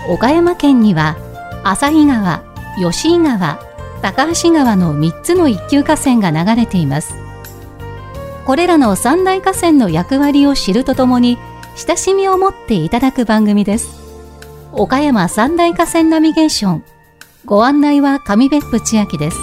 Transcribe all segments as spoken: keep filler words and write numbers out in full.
岡山県には旭川、吉井川、高梁川のみっつの一級河川が流れています。これらの三大河川の役割を知るとともに親しみを持っていただく番組です。岡山三大河川ナビゲーション、ご案内は上別府千秋です。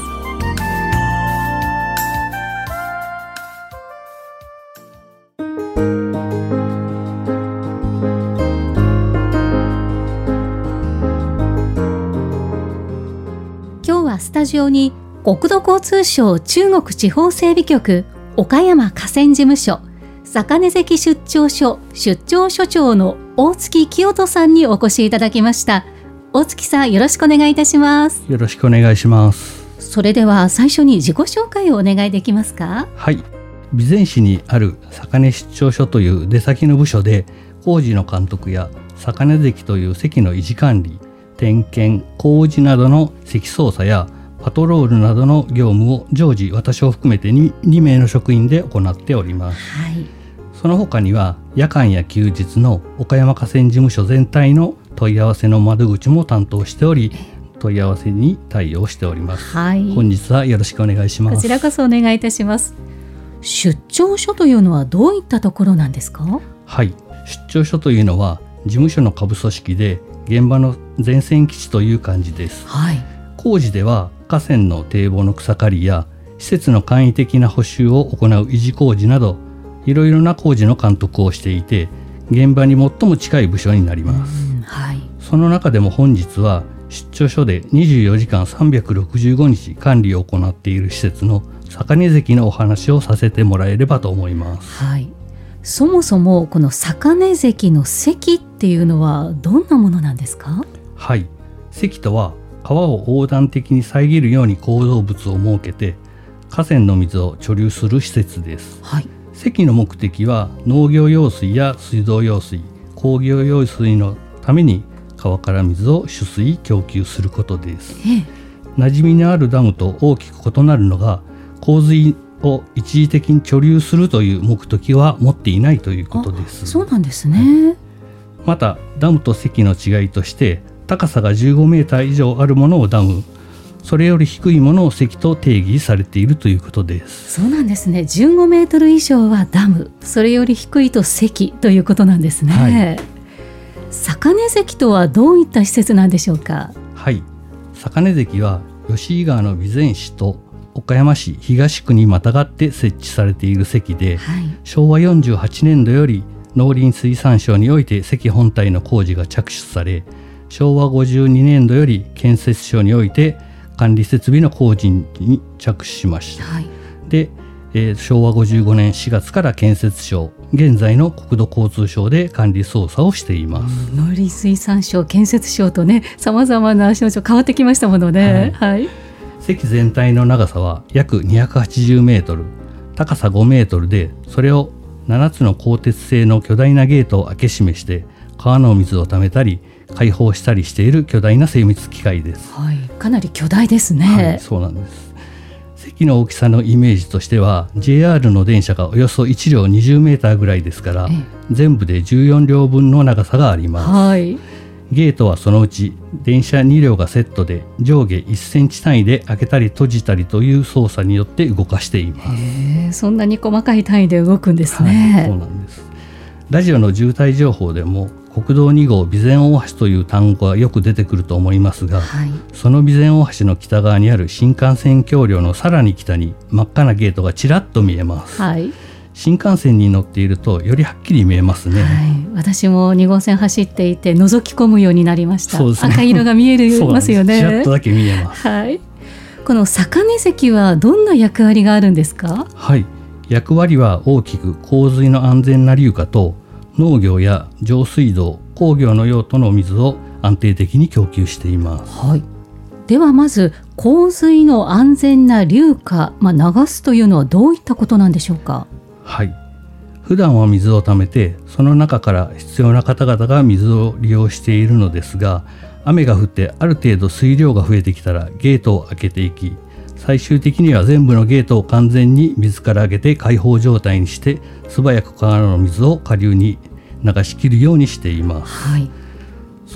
今日はスタジオに国土交通省中国地方整備局岡山河川事務所坂根関出張所出張所長の大月清人さんにお越しいただきました。大月さん、よろしくお願いいたします。 よろしくお願いします。 それでは最初に自己紹介をお願いできますか？ はい、備前市にある坂根出張所という出先の部署で工事の監督や坂根関という関の維持管理、点検、工事などの関操作やパトロールなどの業務を常時私を含めて 2, 2名の職員で行っております。 はい、 その他には夜間や休日の岡山河川事務所全体の問い合わせの窓口も担当しており、問い合わせに対応しております。 はい、 本日はよろしくお願いします。 こちらこそお願いいたします。出張所というのはどういったところなんですか？ はい、出張所というのは事務所の下部組織で現場の前線基地という感じです。 はい、 工事では河川の堤防の草刈りや施設の簡易的な補修を行う維持工事などいろいろな工事の監督をしていて、現場に最も近い部署になります。 はい、 その中でも本日は出張所でにじゅうよじかんさんびゃくろくじゅうごにち管理を行っている施設の坂根関のお話をさせてもらえればと思います。 はい、そもそもこの坂根関の関っていうのはどんなものなんですか？ はい、関とは川を横断的に遮るように構造物を設けて河川の水を貯留する施設です。 はい、 関の目的は農業用水や水道用水、工業用水のために川から水を取水供給することです。 ええ、 馴染みのあるダムと大きく異なるのが洪水を一時的に貯留するという目的は持っていないということです。 そうなんですね。 またダムと関の違いとして高さがじゅうごメーター以上あるものをダム、それより低いものを関と定義されているということです。 そうなんですね。じゅうごメートル以上はダム、それより低いと関ということなんですね。はい、坂根関とはどういった施設なんでしょうか？ はい、坂根関は吉井川の備前市と岡山市東区にまたがって設置されている関で、はい、しょうわよんじゅうはちねんどより農林水産省において関本体の工事が着手され、しょうわごじゅうにねんどより建設省において管理設備の工事に着手しました。はい、で、えー、しょうわごじゅうごねんしがつから建設省、現在の国土交通省で管理操作をしています。 農林水産省、建設省とね、さまざまな省庁変わってきましたものね。はいはい、 関全体の長さは約にひゃくはちじゅうメートル、高さごメートルで、それをななつの鋼鉄製の巨大なゲートを開け閉めして川の水をためたり開放したりしている巨大な精密機械です。 はい、かなり巨大ですね。 はい、そうなんです。関の大きさのイメージとしては ジェイアール の電車がおよそいちりょうにじゅうメーターぐらいですから、全部でじゅうよんりょうぶんの長さがあります。はい、ゲートはそのうち電車にりょうがセットで上下いっセンチ単位で開けたり閉じたりという操作によって動かしています。 へー、そんなに細かい単位で動くんですね。 はい、そうなんです。ラジオの渋滞情報でも国道にごう備前大橋という単語がよく出てくると思いますが、はい、その備前大橋の北側にある新幹線橋梁のさらに北に真っ赤なゲートがちらっと見えます。はい、新幹線に乗っているとよりはっきり見えますね。はい、 私もにごうせん走っていて覗き込むようになりました。そうですね、赤色が見えるますよね。 ちらっとだけ見えます。 はい、この坂根関はどんな役割があるんですか？ はい、役割は大きく洪水の安全な流下と農業や上水道、工業の用途の水を安定的に供給しています。 はい、ではまず洪水の安全な流下、まあ、流すというのはどういったことなんでしょうか？ はい、普段は水をためてその中から必要な方々が水を利用しているのですが、雨が降ってある程度水量が増えてきたらゲートを開けていき、最終的には全部のゲートを完全に水から上げて開放状態にして素早く川の水を下流に流し切るようにしています。はい、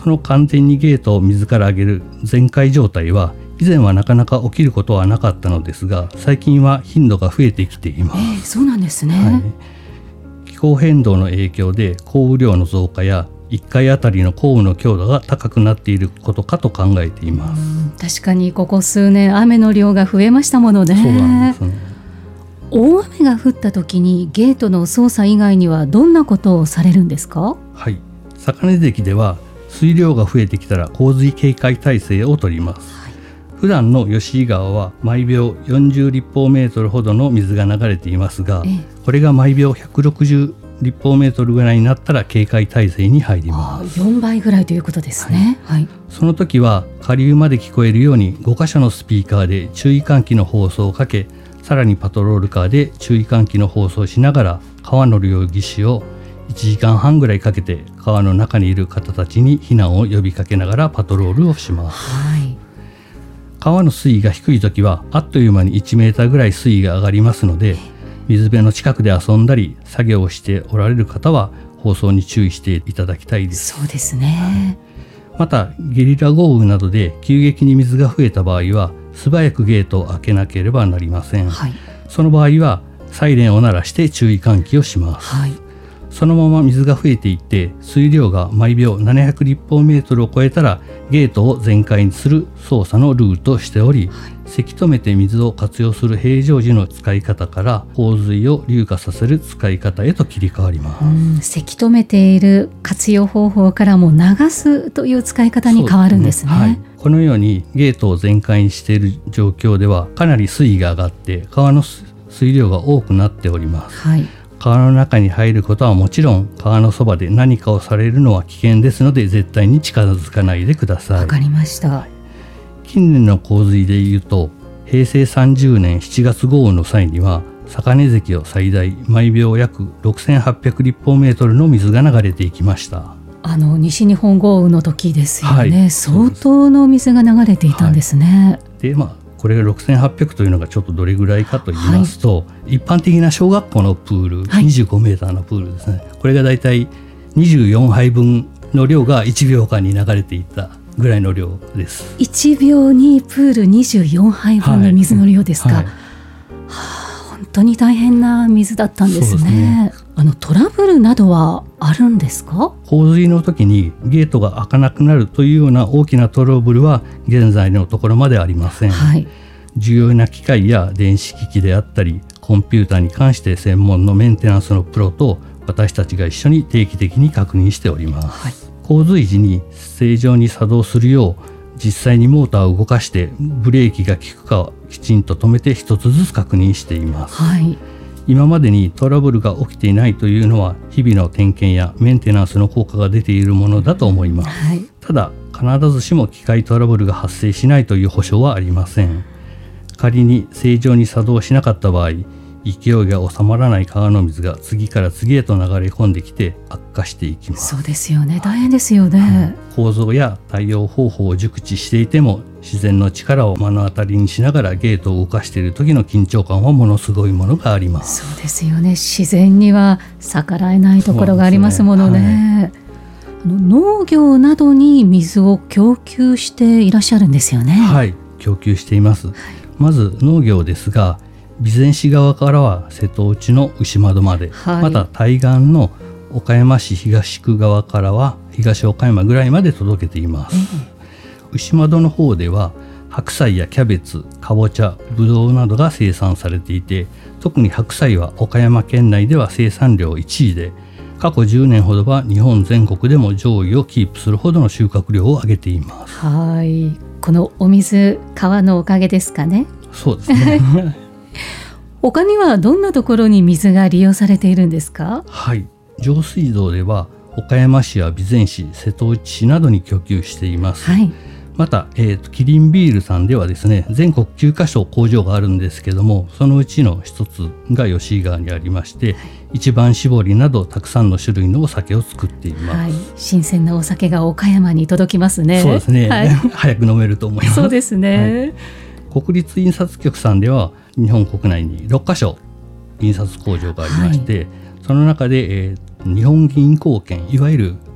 その完全にゲートを水から上げる全開状態は以前はなかなか起きることはなかったのですが、最近は頻度が増えてきています。 えー、そうなんですね、 はい、気候変動の影響で降雨量の増加やいっかいあたりの降雨の強度が高くなっていることかと考えています。 うん、確かにここ数年雨の量が増えましたものね。 そうなんですね。 大雨が降った時にゲートの操作以外にはどんなことをされるんですか？ はい、坂根関では水量が増えてきたら洪水警戒態勢を取ります。はい、普段の吉井川は毎秒よんじゅう立方メートルほどの水が流れていますが、ええ、これが毎秒ひゃくろくじゅう立方メートルぐらいになったら警戒態勢に入ります。 よんばいぐらいということですね。はいはい、 その時は下流まで聞こえるようにごかしょのスピーカーで注意喚起の放送をかけ、さらにパトロールカーで注意喚起の放送をしながら川の両岸をいちじかんはんぐらいかけて川の中にいる方たちに避難を呼びかけながらパトロールをします。はい、川の水位が低い時はあっという間にいちメーターぐらい水位が上がりますので、水辺の近くで遊んだり作業をしておられる方は放送に注意していただきたいです。 そうですね。 またゲリラ豪雨などで急激に水が増えた場合は素早くゲートを開けなければなりません。はい、その場合はサイレンを鳴らして注意喚起をします。はい、そのまま水が増えていって水量が毎秒ななひゃく立方メートルを超えたらゲートを全開にする操作のルールとしており、はい、せき止めて水を活用する平常時の使い方から洪水を流下させる使い方へと切り替わります。うん、 せき止めている活用方法からも流すという使い方に変わるんですね。はい、 このようにゲートを全開にしている状況ではかなり水位が上がって川の水量が多くなっております。はい、川の中に入ることはもちろん、川のそばで何かをされるのは危険ですので絶対に近づかないでください。 わかりました。 近年の洪水でいうとへいせいさんじゅうねんしちがつ豪雨の際には坂根関を最大毎秒約ろくせんはっぴゃく立方メートルの水が流れていきました。 あの西日本豪雨の時ですよね。はい、相当の水が流れていたんですね。 はい、でまあこれがろくせんはっぴゃくというのがちょっとどれぐらいかと言いますと、はい、一般的な小学校のプール、はい、にじゅうごメーターのプールですね。これがだいたいにじゅうよんはいぶんの量がいちびょうかんに流れていったぐらいの量です。 いちびょうにプールにじゅうよんはいぶんの水の量ですか。はいはい、はあ、本当に大変な水だったんですね。そうですね。あのトラブルなどはあるんですか？ 洪水の時にゲートが開かなくなるというような大きなトラブルは現在のところまでありません。はい、重要な機械や電子機器であったりコンピューターに関して専門のメンテナンスのプロと私たちが一緒に定期的に確認しております。はい、洪水時に正常に作動するよう実際にモーターを動かしてブレーキが効くかをきちんと止めて一つずつ確認しています。はい、今までにトラブルが起きていないというのは日々の点検やメンテナンスの効果が出ているものだと思います。はい、ただ必ずしも機械トラブルが発生しないという保証はありません。仮に正常に作動しなかった場合、勢いが収まらない川の水が次から次へと流れ込んできて悪化していきます。 そうですよね。大変ですよね。 構造や対応方法を熟知していても自然の力を目の当たりにしながらゲートを動かしている時の緊張感はものすごいものがあります。 そうですよね。自然には逆らえないところがありますものね。あの農業などに水を供給していらっしゃるんですよね。 はい、供給しています。はい、まず農業ですが、備前市側からは瀬戸内の牛窓まで、はい、また対岸の岡山市東区側からは東岡山ぐらいまで届けています。えー、牛窓の方では白菜やキャベツ、かぼちゃ、ぶどうなどが生産されていて、特に白菜は岡山県内では生産量いちいで、過去じゅうねんほどは日本全国でも上位をキープするほどの収穫量を上げています。 はい、このお水、川のおかげですかね。 そうですね。 他にはどんなところに水が利用されているんですか？ はい、上水道では岡山市や備前市、瀬戸内市などに供給しています。はい、また、えーと、キリンビールさんではですね、全国きゅうかしょ工場があるんですけども、そのうちの一つが吉井川にありまして、はい、一番搾りなどたくさんの種類のお酒を作っています。はい、 新鮮なお酒が岡山に届きますね。 そうですね。はい、早く飲めると思います。 そうですね。 はい、国立印刷局さんでは日本国内にろっかしょ印刷工場がありまして、はい、その中で、えー、日本銀行券、いわゆる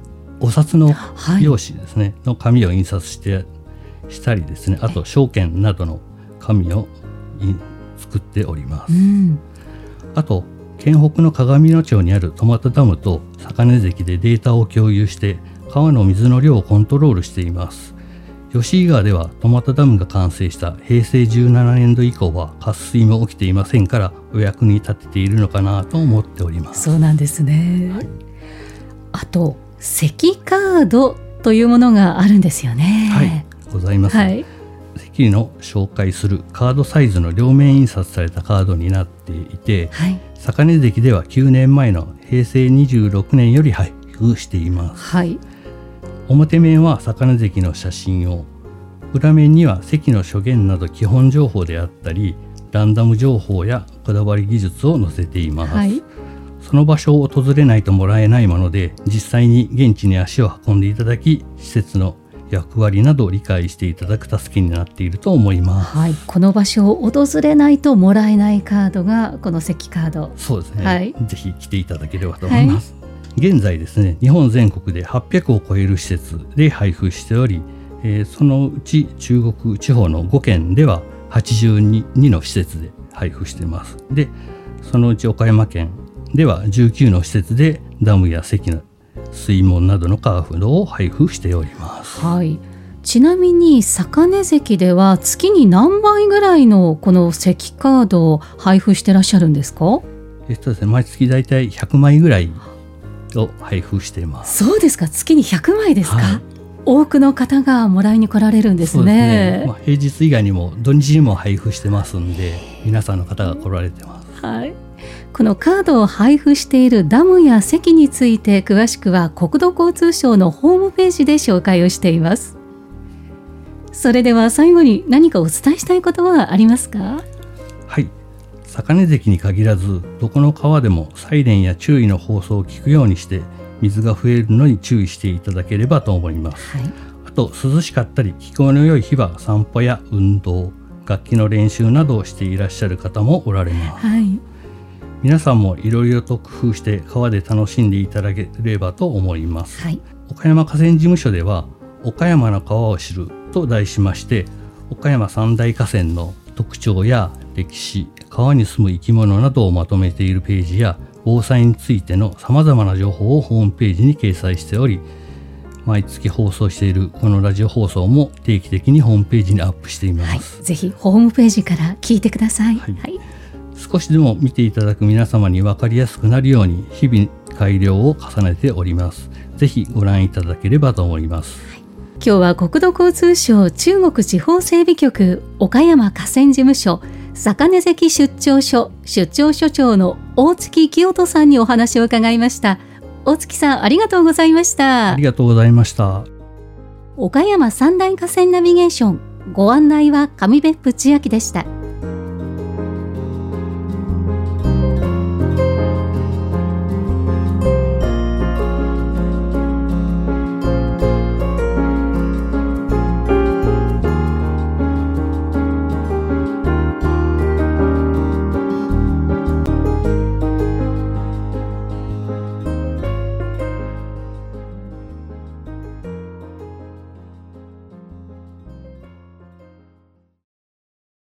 お札の用紙ですね、はい、の紙を印刷してしたりですね、あと証券などの紙を作っております、うん、あと県北の鏡野町にあるトマトダムと坂根関でデータを共有して川の水の量をコントロールしています。吉井川ではトマトダムが完成したへいせいじゅうななねんど以降は渇水も起きていませんから、お役に立てているのかなと思っております。 そうなんですね、はい、あと関カードというものがあるんですよね。 はい、ございます、はい、関の紹介するカードサイズの両面印刷されたカードになっていて、はい、坂根関ではきゅうねんまえのへいせいにじゅうろくねんより配布しています、はい、表面は坂根関の写真を、裏面には関の諸言など基本情報であったりランダム情報やこだわり技術を載せています、はい、その場所を訪れないともらえないもので、実際に現地に足を運んでいただき、施設の役割などを理解していただく助けになっていると思います、 はい、この場所を訪れないともらえないカードがこの関カード。 そうですね、はい、ぜひ来ていただければと思います、はい、現在ですね、日本全国ではっぴゃくを超える施設で配布しており、えー、そのうち中国地方のごけんでははちじゅうにの施設で配布しています。で、そのうち岡山県ではじゅうきゅうの施設でダムや関の水門などのカードを配布しております、 はい、ちなみに坂根関では月に何枚ぐらいのこの関カードを配布してらっしゃるんですか？ えっとですね、毎月だいたいひゃくまいぐらいを配布しています。 そうですか、月にひゃくまいですか、はい、多くの方がもらいに来られるんですね。そうですね、 まあ、平日以外にも土日にも配布してますんで、皆さんの方が来られてます、 はい、このカードを配布しているダムや関について詳しくは国土交通省のホームページで紹介をしています。それでは最後に何かお伝えしたいことはありますか？ はい、坂根関に限らずどこの川でもサイレンや注意の放送を聞くようにして水が増えるのに注意していただければと思います、はい、あと涼しかったり気候の良い日は散歩や運動、楽器の練習などをしていらっしゃる方もおられます、はい、皆さんもいろいろと工夫して川で楽しんでいただければと思います、はい、岡山河川事務所では岡山の川を知ると題しまして、岡山三大河川の特徴や歴史、川に住む生き物などをまとめているページや防災についてのさまざまな情報をホームページに掲載しており、毎月放送しているこのラジオ放送も定期的にホームページにアップしています、 はい、ぜひホームページから聞いてください、はいはい、 少しでも見ていただく皆様に分かりやすくなるように日々改良を重ねております。ぜひご覧いただければと思います、はい、 今日は国土交通省中国地方整備局岡山河川事務所坂根関出張所出張所長の大月清人さんにお話を伺いました。大月さん、ありがとうございました。 ありがとうございました。 岡山三大河川ナビゲーション、ご案内は上別府千秋でした。